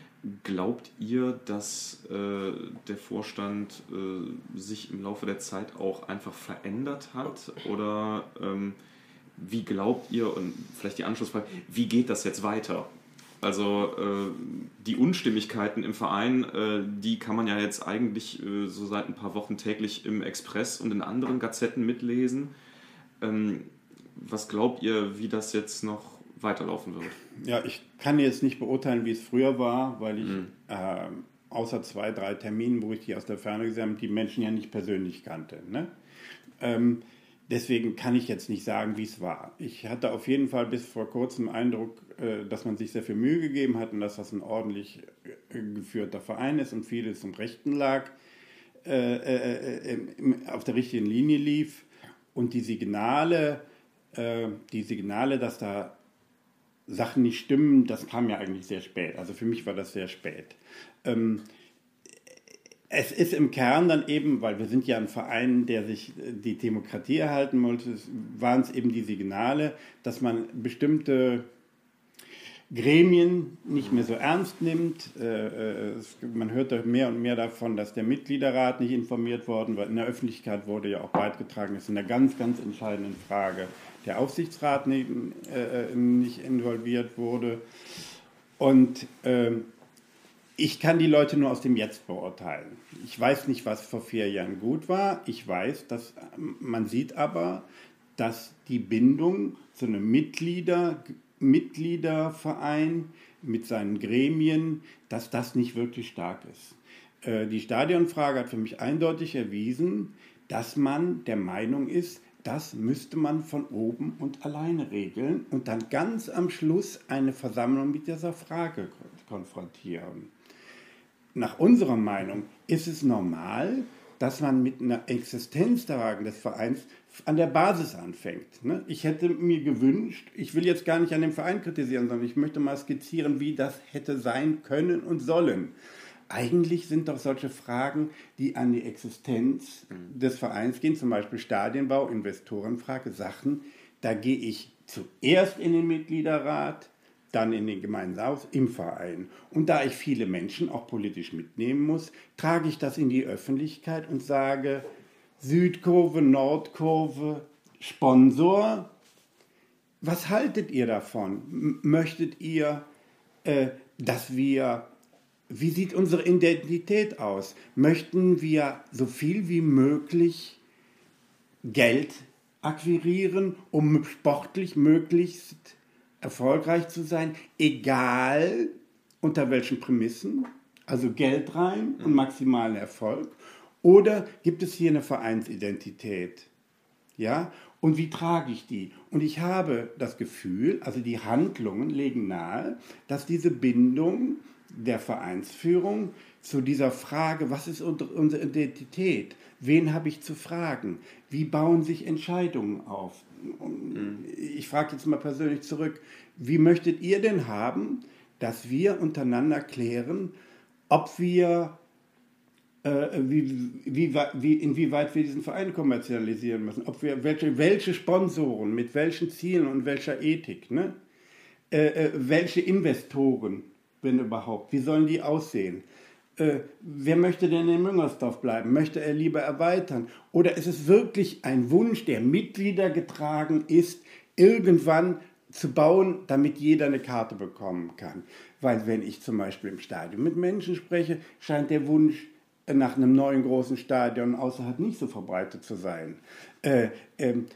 Glaubt ihr, dass äh, der Vorstand äh, sich im Laufe der Zeit auch einfach verändert hat? Oder ähm, wie glaubt ihr, und vielleicht die Anschlussfrage, wie geht das jetzt weiter? Also äh, die Unstimmigkeiten im Verein, äh, die kann man ja jetzt eigentlich äh, so seit ein paar Wochen täglich im Express und in anderen Gazetten mitlesen. Ähm, was glaubt ihr, wie das jetzt noch weiterlaufen wird? Ja, ich kann jetzt nicht beurteilen, wie es früher war, weil ich mhm. äh, außer zwei, drei Terminen, wo ich die aus der Ferne gesehen habe, die Menschen ja nicht persönlich kannte. Ne? Ähm, deswegen kann ich jetzt nicht sagen, wie es war. Ich hatte auf jeden Fall bis vor kurzem den Eindruck, äh, dass man sich sehr viel Mühe gegeben hat und dass das ein ordentlich äh, geführter Verein ist und vieles im Rechten lag, äh, äh, äh, auf der richtigen Linie lief und die Signale, äh, die Signale, dass da Sachen nicht stimmen, das kam ja eigentlich sehr spät. Also für mich war das sehr spät. Ähm, es ist im Kern dann eben, weil wir sind ja ein Verein, der sich die Demokratie erhalten wollte, waren es eben die Signale, dass man bestimmte Gremien nicht mehr so ernst nimmt. Äh, es, man hört mehr und mehr davon, dass der Mitgliederrat nicht informiert worden war. In der Öffentlichkeit wurde ja auch beigetragen, dass in der ganz, ganz entscheidenden Frage der Aufsichtsrat nicht, äh, nicht involviert wurde. Und äh, ich kann die Leute nur aus dem Jetzt beurteilen. Ich weiß nicht, was vor vier Jahren gut war. Ich weiß, dass man sieht aber, dass die Bindung zu einem Mitglieder, Mitgliederverein mit seinen Gremien, dass das nicht wirklich stark ist. Äh, die Stadionfrage hat für mich eindeutig erwiesen, dass man der Meinung ist, das müsste man von oben und alleine regeln und dann ganz am Schluss eine Versammlung mit dieser Frage konfrontieren. Nach unserer Meinung ist es normal, dass man mit einer Existenzfrage des Vereins an der Basis anfängt. Ich hätte mir gewünscht, ich will jetzt gar nicht an dem Verein kritisieren, sondern ich möchte mal skizzieren, wie das hätte sein können und sollen. eigentlich sind doch solche Fragen, die an die Existenz mhm. des Vereins gehen, zum Beispiel Stadienbau, Investorenfrage, Sachen, da gehe ich zuerst in den Mitgliederrat, dann in den Gemeindehaus, im Verein. Und da ich viele Menschen auch politisch mitnehmen muss, trage ich das in die Öffentlichkeit und sage, Südkurve, Nordkurve, Sponsor, was haltet ihr davon? M- möchtet ihr, äh, dass wir, wie sieht unsere Identität aus? Möchten wir so viel wie möglich Geld akquirieren, um sportlich möglichst erfolgreich zu sein, egal unter welchen Prämissen, also Geld rein und maximalen Erfolg, oder gibt es hier eine Vereinsidentität? Ja, und wie trage ich die? Und ich habe das Gefühl, also die Handlungen legen nahe, dass diese Bindung der Vereinsführung zu dieser Frage, was ist unsere Identität? Wen habe ich zu fragen? Wie bauen sich Entscheidungen auf? Ich frage jetzt mal persönlich zurück, wie möchtet ihr denn haben, dass wir untereinander klären, ob wir, äh, wie, wie, wie, inwieweit wir diesen Verein kommerzialisieren müssen, ob wir, welche, welche Sponsoren, mit welchen Zielen und welcher Ethik, ne? äh, äh, welche Investoren, wenn überhaupt, wie sollen die aussehen? Äh, wer möchte denn in Müngersdorf bleiben? Möchte er lieber erweitern? Oder ist es wirklich ein Wunsch, der Mitglieder getragen ist, irgendwann zu bauen, damit jeder eine Karte bekommen kann? Weil wenn ich zum Beispiel im Stadion mit Menschen spreche, scheint der Wunsch nach einem neuen großen Stadion außerhalb nicht so verbreitet zu sein. Äh, ähm,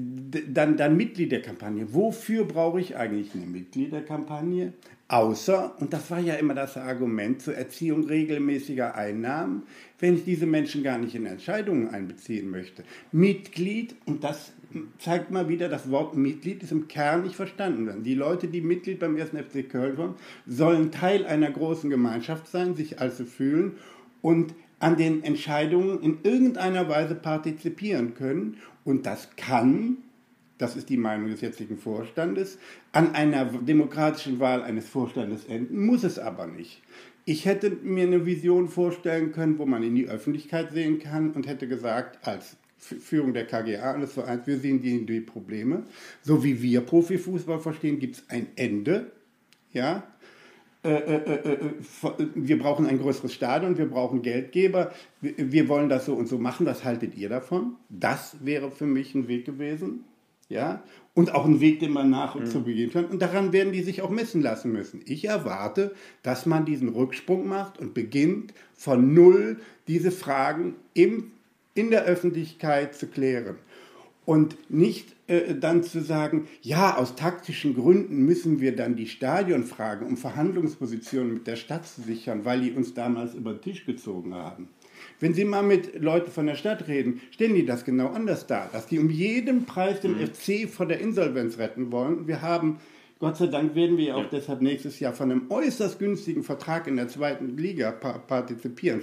Dann, dann Mitgliederkampagne. Wofür brauche ich eigentlich eine Mitgliederkampagne? Außer, und das war ja immer das Argument zur Erziehung regelmäßiger Einnahmen, wenn ich diese Menschen gar nicht in Entscheidungen einbeziehen möchte. Mitglied, und das zeigt mal wieder, das Wort Mitglied ist im Kern nicht verstanden werden. Die Leute, die Mitglied beim ersten F C Köln waren, sollen Teil einer großen Gemeinschaft sein, sich also fühlen und an den Entscheidungen in irgendeiner Weise partizipieren können. Und das kann, das ist die Meinung des jetzigen Vorstandes, an einer demokratischen Wahl eines Vorstandes enden, muss es aber nicht. Ich hätte mir eine Vision vorstellen können, wo man in die Öffentlichkeit sehen kann und hätte gesagt, als Führung der K G A und des Vereins, wir sehen die, die Probleme. So wie wir Profifußball verstehen, gibt es ein Ende. Ja? Äh, äh, äh, wir brauchen ein größeres Stadion, wir brauchen Geldgeber, wir, wir wollen das so und so machen, was haltet ihr davon? Das wäre für mich ein Weg gewesen, ja, und auch ein Weg, den man nach und mhm. zu begehen kann. Und daran werden die sich auch messen lassen müssen. Ich erwarte, dass man diesen Rücksprung macht und beginnt von Null diese Fragen im, in der Öffentlichkeit zu klären. Und nicht äh, dann zu sagen, ja, aus taktischen Gründen müssen wir dann die Stadionfrage, um Verhandlungspositionen mit der Stadt zu sichern, weil die uns damals über den Tisch gezogen haben. Wenn Sie mal mit Leuten von der Stadt reden, stellen die das genau anders dar, dass die um jeden Preis den mhm. F C vor der Insolvenz retten wollen. Wir haben, Gott sei Dank werden wir ja auch ja. deshalb nächstes Jahr von einem äußerst günstigen Vertrag in der zweiten Liga partizipieren.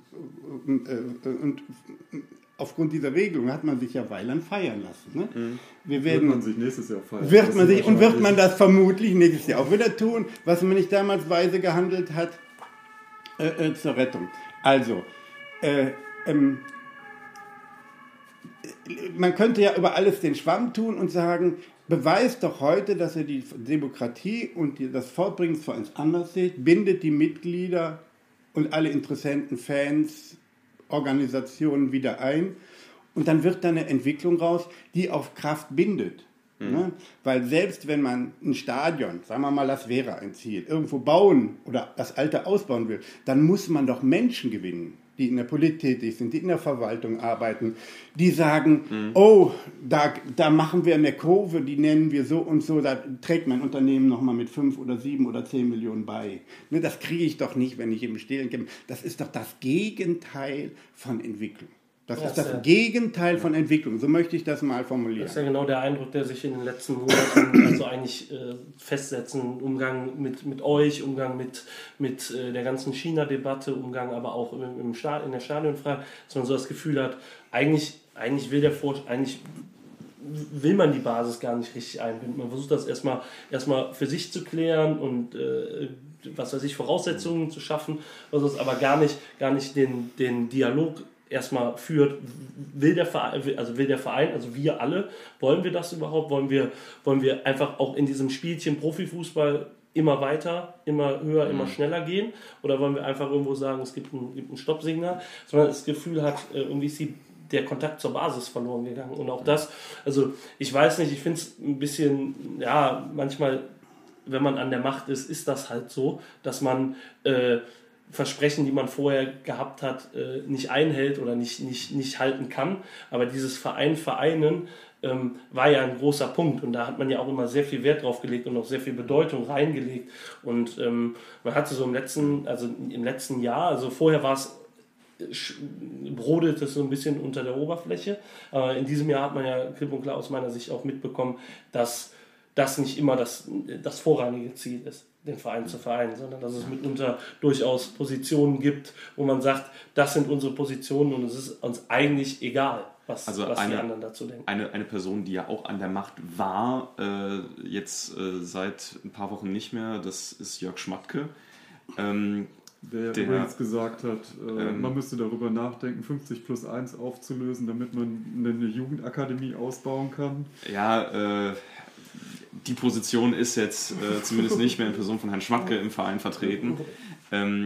Und, und aufgrund dieser Regelung hat man sich ja Weiland feiern lassen. Ne? Mhm. Wir werden, wird man sich nächstes Jahr feiern. Wird man sich, und wird man das vermutlich nächstes Jahr auch wieder tun, was man nicht damals weise gehandelt hat, äh, äh, zur Rettung. Also, äh, ähm, man könnte ja über alles den Schwamm tun und sagen, beweist doch heute, dass ihr die Demokratie und die, das Fortbringen des Vereins anders seht, bindet die Mitglieder und alle Interessenten, Fans, Organisationen wieder ein und dann wird da eine Entwicklung raus, die auf Kraft bindet. Mhm. Ne? Weil selbst wenn man ein Stadion, sagen wir mal, das wäre ein Ziel, irgendwo bauen oder das alte ausbauen will, dann muss man doch Menschen gewinnen, die in der Politik tätig sind, die in der Verwaltung arbeiten, die sagen, mhm. oh, da, da machen wir eine Kurve, die nennen wir so und so, da trägt mein Unternehmen nochmal mit fünf oder sieben oder zehn Millionen bei. Ne, das kriege ich doch nicht, wenn ich im Stehlen gebe. Das ist doch das Gegenteil von Entwicklung. Das ja, ist das ja. Gegenteil von Entwicklung, so möchte ich das mal formulieren. Das ist ja genau der Eindruck, der sich in den letzten Monaten also eigentlich äh, festsetzen, Umgang mit, mit euch, Umgang mit, mit äh, der ganzen China-Debatte, Umgang aber auch im, im Stad- in der Stadionfrage, dass man so das Gefühl hat, eigentlich, eigentlich will der Vorstand, eigentlich will man die Basis gar nicht richtig einbinden. Man versucht das erstmal, erstmal für sich zu klären und äh, was weiß ich, Voraussetzungen zu schaffen, was aber gar nicht, gar nicht den, den Dialog erstmal führt. Will der Verein, also will der Verein, also wir alle, wollen wir das überhaupt? Wollen wir, wollen wir einfach auch in diesem Spielchen Profifußball immer weiter, immer höher, immer schneller gehen? Oder wollen wir einfach irgendwo sagen, es gibt ein, gibt ein Stoppsignal, sondern das Gefühl hat, irgendwie ist die, der Kontakt zur Basis verloren gegangen. Und auch das, also ich weiß nicht, ich finde es ein bisschen, ja, manchmal, wenn man an der Macht ist, ist das halt so, dass man äh, Versprechen, die man vorher gehabt hat, äh, nicht einhält oder nicht, nicht, nicht halten kann. Aber dieses Verein, Vereinen ähm, war ja ein großer Punkt und da hat man ja auch immer sehr viel Wert drauf gelegt und auch sehr viel Bedeutung reingelegt. Und ähm, man hatte so im letzten, also im letzten Jahr, also vorher war es brodelt es so ein bisschen unter der Oberfläche. Aber in diesem Jahr hat man ja klipp und klar aus meiner Sicht auch mitbekommen, dass das nicht immer das, das vorrangige Ziel ist, den Verein zu vereinen, sondern dass es mitunter durchaus Positionen gibt, wo man sagt, das sind unsere Positionen und es ist uns eigentlich egal, was, also was eine, die anderen dazu denken. Eine, eine Person, die ja auch an der Macht war, äh, jetzt äh, seit ein paar Wochen nicht mehr, das ist Jörg Schmatke. Ähm, Der, der übrigens gesagt hat, äh, ähm, man müsste darüber nachdenken, fünfzig plus eins aufzulösen, damit man eine Jugendakademie ausbauen kann. Ja, äh, die Position ist jetzt äh, zumindest nicht mehr in Person von Herrn Schmatke im Verein vertreten. Ähm,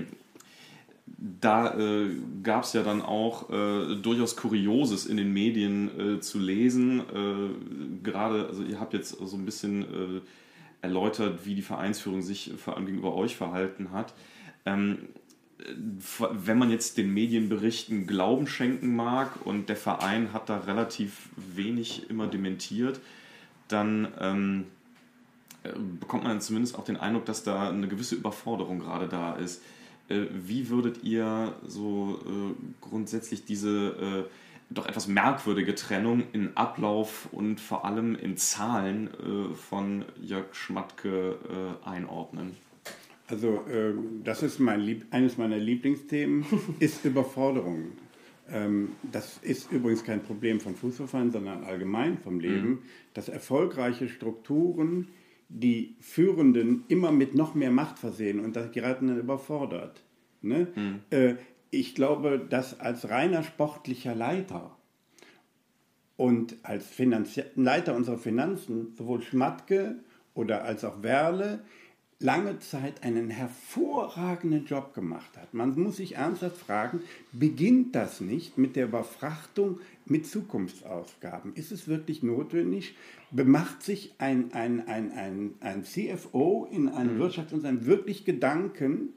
da äh, gab es ja dann auch äh, durchaus Kurioses in den Medien äh, zu lesen. Äh, gerade, also ihr habt jetzt so ein bisschen äh, erläutert, wie die Vereinsführung sich vor allem gegenüber euch verhalten hat. Ähm, wenn man jetzt den Medienberichten Glauben schenken mag und der Verein hat da relativ wenig immer dementiert, dann ähm, bekommt man zumindest auch den Eindruck, dass da eine gewisse Überforderung gerade da ist. Äh, wie würdet ihr so äh, grundsätzlich diese äh, doch etwas merkwürdige Trennung in Ablauf und vor allem in Zahlen äh, von Jörg Schmatke äh, einordnen? Also äh, das ist mein Lieb- eines meiner Lieblingsthemen, ist Überforderung. Ähm, das ist übrigens kein Problem von Fußballvereinen, sondern allgemein vom Leben, mhm. dass erfolgreiche Strukturen die Führenden immer mit noch mehr Macht versehen und das geraten dann überfordert. Ne? Mhm. Äh, ich glaube, dass als reiner sportlicher Leiter und als Finanzie- Leiter unserer Finanzen sowohl Schmatke oder als auch Werle lange Zeit einen hervorragenden Job gemacht hat. Man muss sich ernsthaft fragen, beginnt das nicht mit der Überfrachtung mit Zukunftsausgaben? Ist es wirklich notwendig? Bemacht sich ein, ein, ein, ein, ein C F O in einem mhm. Wirtschaftsunternehmen wirklich Gedanken,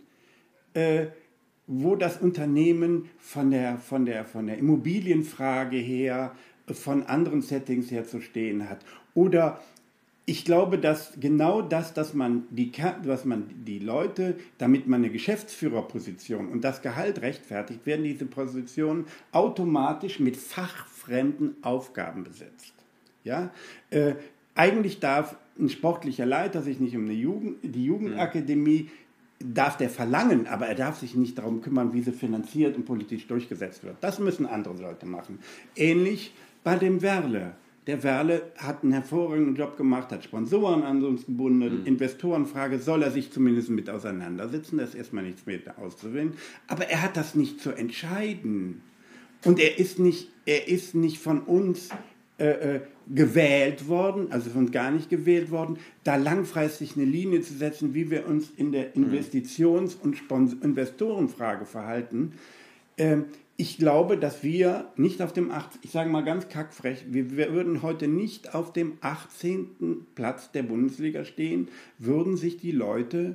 äh, wo das Unternehmen von der, von der, von der Immobilienfrage her, von anderen Settings her zu stehen hat? Oder ich glaube, dass genau das, dass man die, dass man die Leute, damit man eine Geschäftsführerposition und das Gehalt rechtfertigt, werden diese Positionen automatisch mit fachfremden Aufgaben besetzt. Ja? Äh, eigentlich darf ein sportlicher Leiter sich nicht um eine Jugend, die Jugendakademie, darf der verlangen, aber er darf sich nicht darum kümmern, wie sie finanziert und politisch durchgesetzt wird. Das müssen andere Leute machen. Ähnlich bei dem Werle. Der Werle hat einen hervorragenden Job gemacht, hat Sponsoren an uns gebunden, mhm. Investorenfrage, soll er sich zumindest mit auseinandersetzen, da ist erstmal nichts mehr auszuwählen, aber er hat das nicht zu entscheiden. Und er ist nicht, er ist nicht von uns äh, äh, gewählt worden, also von uns gar nicht gewählt worden, da langfristig eine Linie zu setzen, wie wir uns in der Investitions- und Spons- Investorenfrage verhalten. Ähm, Ich glaube, dass wir nicht auf dem achtzehnten ich sage mal ganz kackfrech, wir, wir würden heute nicht auf dem achtzehnten Platz der Bundesliga stehen, würden sich die Leute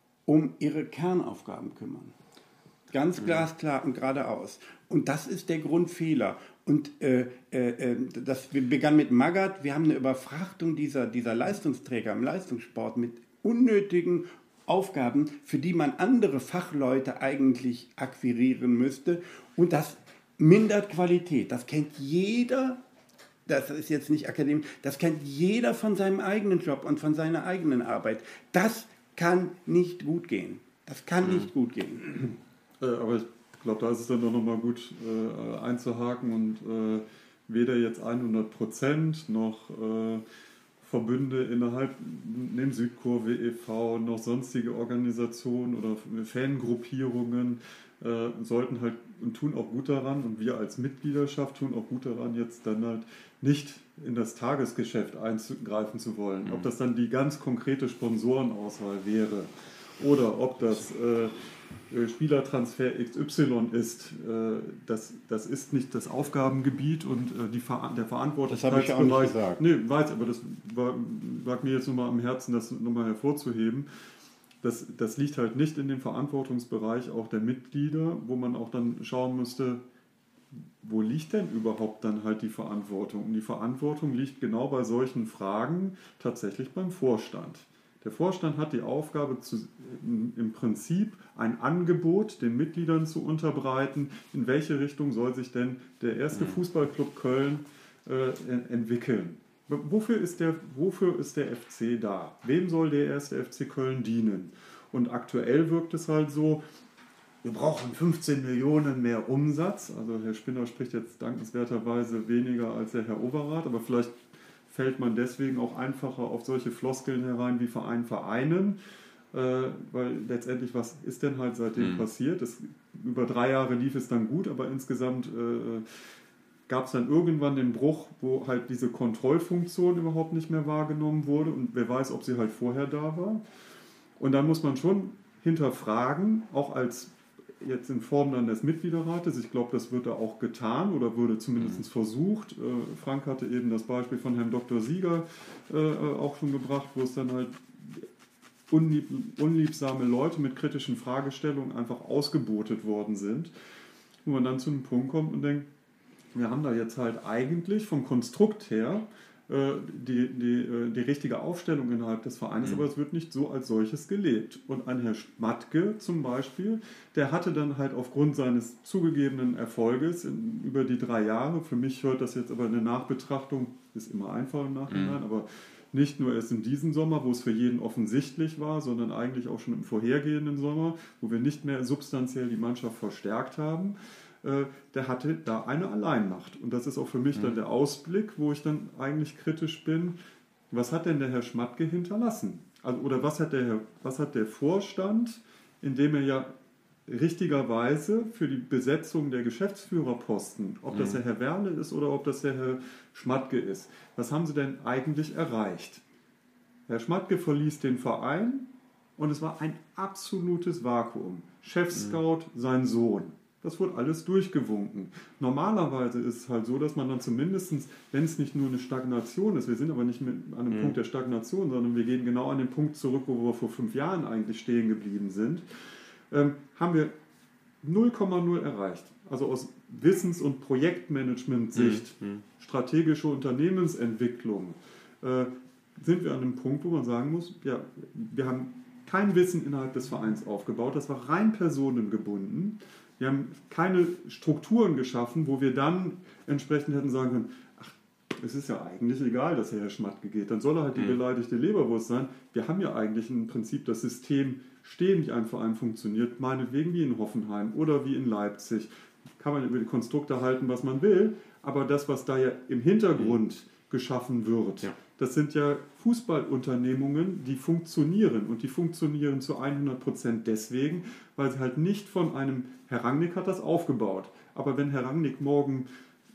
um ihre Kernaufgaben kümmern. Ganz glasklar und geradeaus. Und das ist der Grundfehler. Und äh, äh, das begann mit Magath. Wir haben eine Überfrachtung dieser, dieser Leistungsträger im Leistungssport mit unnötigen Aufgaben, für die man andere Fachleute eigentlich akquirieren müsste. Und das mindert Qualität. Das kennt jeder, das ist jetzt nicht akademisch, das kennt jeder von seinem eigenen Job und von seiner eigenen Arbeit. Das kann nicht gut gehen. Das kann nicht gut gehen. Äh, aber ich glaube, da ist es dann doch nochmal gut äh, einzuhaken und äh, weder jetzt hundert Prozent noch äh, Verbünde innerhalb dem Südkurve e V noch sonstige Organisationen oder Fangruppierungen äh, sollten halt und tun auch gut daran, und wir als Mitgliedschaft tun auch gut daran, jetzt dann halt nicht in das Tagesgeschäft eingreifen zu wollen. Mhm. Ob das dann die ganz konkrete Sponsorenauswahl wäre oder ob das äh, Spielertransfer X Y ist, äh, das, das ist nicht das Aufgabengebiet und äh, die Ver der Verantwortlichkeitsbereich. Das habe ich auch nicht gesagt. Nee, weiß, aber das war, lag mir jetzt nochmal am Herzen, das nochmal hervorzuheben. Das, das liegt halt nicht in dem Verantwortungsbereich auch der Mitglieder, wo man auch dann schauen müsste, wo liegt denn überhaupt dann halt die Verantwortung? Und die Verantwortung liegt genau bei solchen Fragen tatsächlich beim Vorstand. Der Vorstand hat die Aufgabe, zu, im Prinzip ein Angebot den Mitgliedern zu unterbreiten, in welche Richtung soll sich denn der erste Fußballclub Köln äh, entwickeln. Wofür ist, der, wofür ist der F C da? Wem soll der erste F C Köln dienen? Und aktuell wirkt es halt so, wir brauchen fünfzehn Millionen mehr Umsatz. Also Herr Spinner spricht jetzt dankenswerterweise weniger als der Herr Overath, aber vielleicht fällt man deswegen auch einfacher auf solche Floskeln herein wie Verein vereinen, äh, weil letztendlich, was ist denn halt seitdem mhm. passiert? Es, über drei Jahre lief es dann gut, aber insgesamt äh, gab es dann irgendwann den Bruch, wo halt diese Kontrollfunktion überhaupt nicht mehr wahrgenommen wurde und wer weiß, ob sie halt vorher da war. Und dann muss man schon hinterfragen, auch als jetzt in Form dann des Mitgliederrates, ich glaube, das wird da auch getan oder wurde zumindest mhm. versucht. Äh, Frank hatte eben das Beispiel von Herrn Doktor Sieger äh, auch schon gebracht, wo es dann halt unlieb, unliebsame Leute mit kritischen Fragestellungen einfach ausgebotet worden sind, wo man dann zu einem Punkt kommt und denkt, wir haben da jetzt halt eigentlich vom Konstrukt her Die, die, die richtige Aufstellung innerhalb des Vereins, mhm. aber es wird nicht so als solches gelebt. Und ein Herr Schmatke zum Beispiel, der hatte dann halt aufgrund seines zugegebenen Erfolges in, über die drei Jahre, für mich hört das jetzt aber eine Nachbetrachtung, ist immer einfach im Nachhinein, mhm. aber nicht nur erst in diesem Sommer, wo es für jeden offensichtlich war, sondern eigentlich auch schon im vorhergehenden Sommer, wo wir nicht mehr substanziell die Mannschaft verstärkt haben, der hatte da eine Alleinmacht. Und das ist auch für mich dann der Ausblick, wo ich dann eigentlich kritisch bin, was hat denn der Herr Schmatke hinterlassen? Also, oder was hat, der, was hat der Vorstand, indem er ja richtigerweise für die Besetzung der Geschäftsführerposten, ob das der Herr Werle ist oder ob das der Herr Schmatke ist, was haben sie denn eigentlich erreicht? Herr Schmatke verließ den Verein und es war ein absolutes Vakuum. Chefscout, sein Sohn. Das wurde alles durchgewunken. Normalerweise ist es halt so, dass man dann zumindest, wenn es nicht nur eine Stagnation ist, wir sind aber nicht mit an einem mhm. Punkt der Stagnation, sondern wir gehen genau an den Punkt zurück, wo wir vor fünf Jahren eigentlich stehen geblieben sind, ähm, haben wir null Komma null erreicht. Also aus Wissens- und Projektmanagement-Sicht, mhm. strategische Unternehmensentwicklung, äh, sind wir an einem Punkt, wo man sagen muss, ja, wir haben kein Wissen innerhalb des Vereins aufgebaut, das war rein personengebunden. Wir haben keine Strukturen geschaffen, wo wir dann entsprechend hätten sagen können, ach, es ist ja eigentlich egal, dass der Herr Schmatke geht, dann soll er halt die beleidigte Leberwurst sein. Wir haben ja eigentlich im Prinzip das System stehen, wie ein Verein funktioniert, meinetwegen wie in Hoffenheim oder wie in Leipzig. Kann man über die Konstrukte halten, was man will, aber das, was da ja im Hintergrund geschaffen wird, ja. das sind ja Fußballunternehmungen, die funktionieren und die funktionieren zu hundert Prozent deswegen, weil sie halt nicht von einem, Herr Rangnick hat das aufgebaut, aber wenn Herr Rangnick morgen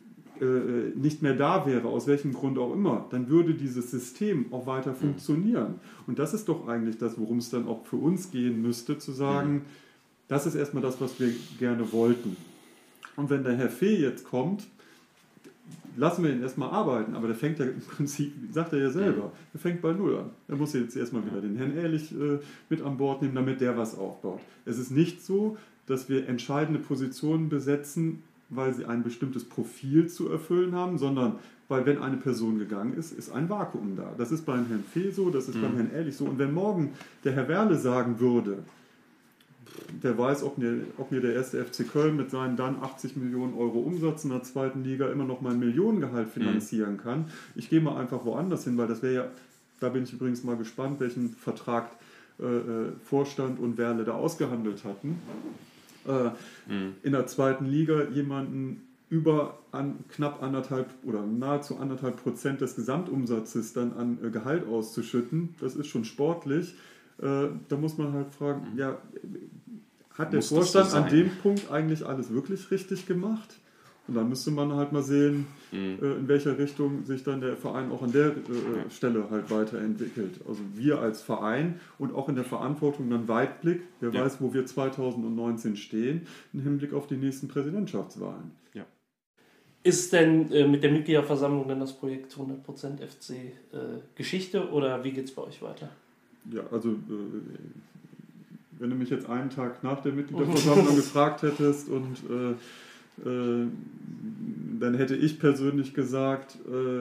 äh, nicht mehr da wäre, aus welchem Grund auch immer, dann würde dieses System auch weiter funktionieren. Und das ist doch eigentlich das, worum es dann auch für uns gehen müsste, zu sagen, das ist erstmal das, was wir gerne wollten. Und wenn der Herr Fee jetzt kommt, lassen wir ihn erstmal arbeiten, aber der fängt ja im Prinzip, sagt er ja selber, der fängt bei Null an. Er muss jetzt erstmal wieder den Herrn Ehrlich äh, mit an Bord nehmen, damit der was aufbaut. Es ist nicht so, dass wir entscheidende Positionen besetzen, weil sie ein bestimmtes Profil zu erfüllen haben, sondern weil wenn eine Person gegangen ist, ist ein Vakuum da. Das ist beim Herrn Fee so, das ist mhm. beim Herrn Ehrlich so. Und wenn morgen der Herr Werle sagen würde, wer weiß, ob mir, ob mir der erste F C Köln mit seinen dann achtzig Millionen Euro Umsatz in der zweiten Liga immer noch mein Millionengehalt finanzieren kann. Ich gehe mal einfach woanders hin, weil das wäre ja, da bin ich übrigens mal gespannt, welchen Vertrag äh, Vorstand und Werle da ausgehandelt hatten. Äh, mhm. In der zweiten Liga jemanden über an, knapp anderthalb oder nahezu anderthalb Prozent des Gesamtumsatzes dann an äh, Gehalt auszuschütten, das ist schon sportlich. Äh, da muss man halt fragen, mhm. ja, hat der muss Vorstand so an dem Punkt eigentlich alles wirklich richtig gemacht? Und dann müsste man halt mal sehen, mhm. äh, in welcher Richtung sich dann der Verein auch an der äh, Stelle halt weiterentwickelt. Also wir als Verein und auch in der Verantwortung dann Weitblick, wer ja. weiß, wo wir zweitausendneunzehn stehen, im Hinblick auf die nächsten Präsidentschaftswahlen. Ja. Ist denn äh, mit der Mitgliederversammlung dann das Projekt hundert Prozent F C äh, Geschichte oder wie geht es bei euch weiter? Ja, also äh, wenn du mich jetzt einen Tag nach der Mitgliederversammlung gefragt hättest und äh, äh, dann hätte ich persönlich gesagt,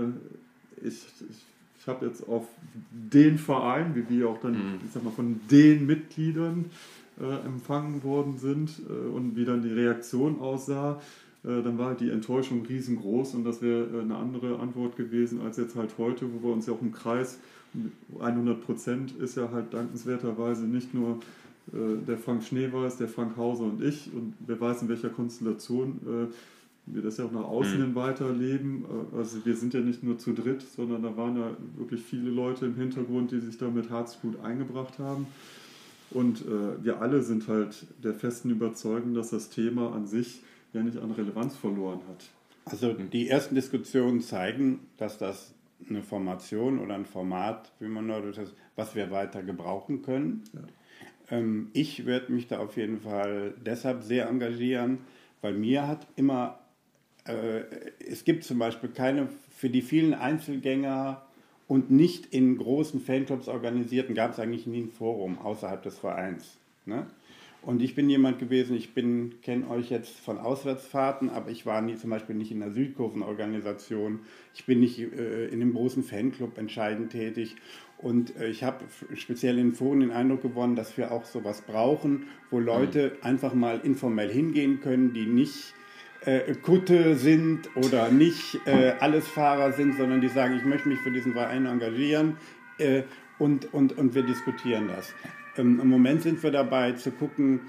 äh, ich, ich, ich habe jetzt auf den Verein, wie wir auch dann mhm. ich sag mal, von den Mitgliedern äh, empfangen worden sind äh, und wie dann die Reaktion aussah, dann war halt die Enttäuschung riesengroß und das wäre eine andere Antwort gewesen als jetzt halt heute, wo wir uns ja auch im Kreis, hundert Prozent ist ja halt dankenswerterweise nicht nur äh, der Frank Schneeweiß, der Frank Hauser und ich und wer weiß in welcher Konstellation äh, wir das ja auch nach außen hin mhm. weiterleben. Also wir sind ja nicht nur zu dritt, sondern da waren ja wirklich viele Leute im Hintergrund, die sich da mit Herzblut eingebracht haben. Und äh, wir alle sind halt der festen Überzeugung, dass das Thema an sich ja nicht an Relevanz verloren hat. Also die ersten Diskussionen zeigen, dass das eine Formation oder ein Format, wie man neudeutsch sagt, was wir weiter gebrauchen können. Ja. Ähm, ich werde mich da auf jeden Fall deshalb sehr engagieren, weil mir hat immer, äh, es gibt zum Beispiel keine, für die vielen Einzelgänger und nicht in großen Fanclubs organisierten, gab es eigentlich nie ein Forum außerhalb des Vereins. Ne? Und ich bin jemand gewesen, ich bin kenne euch jetzt von Auswärtsfahrten, aber ich war nie zum Beispiel nicht in der Südkurvenorganisation, ich bin nicht äh, in einem großen Fanclub entscheidend tätig und äh, ich habe speziell in Foren den Eindruck gewonnen, dass wir auch sowas brauchen, wo Leute mhm. einfach mal informell hingehen können, die nicht äh, Kutte sind oder nicht äh, Allesfahrer sind, sondern die sagen, ich möchte mich für diesen Verein engagieren äh, und, und, und wir diskutieren das. Im Moment sind wir dabei zu gucken,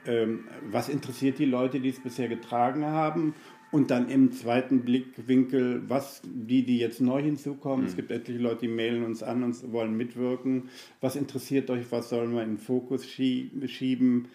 was interessiert die Leute, die es bisher getragen haben und dann im zweiten Blickwinkel, was die, die jetzt neu hinzukommen. Mhm. Es gibt etliche Leute, die mailen uns an und wollen mitwirken. Was interessiert euch, was sollen wir in den Fokus schieben?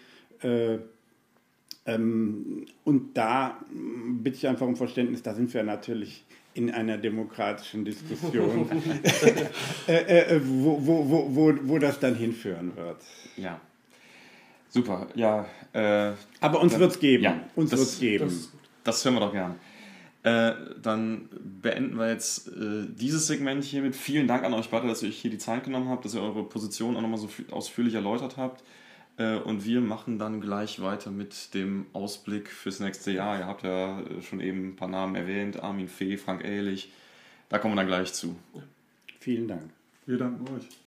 Und da bitte ich einfach um Verständnis, da sind wir natürlich in einer demokratischen Diskussion, äh, äh, wo, wo, wo, wo, wo das dann hinführen wird. Ja, super. Ja, äh, aber uns wird es geben. Ja, uns das, wird's geben. Das, das hören wir doch gern. Äh, dann beenden wir jetzt äh, dieses Segment hiermit. Vielen Dank an euch beide, dass ihr euch hier die Zeit genommen habt, dass ihr eure Position auch nochmal so ausführlich erläutert habt. Und wir machen dann gleich weiter mit dem Ausblick fürs nächste Jahr. Ihr habt ja schon eben ein paar Namen erwähnt, Armin Fee, Frank Ehrlich. Da kommen wir dann gleich zu. Vielen Dank. Wir danken euch.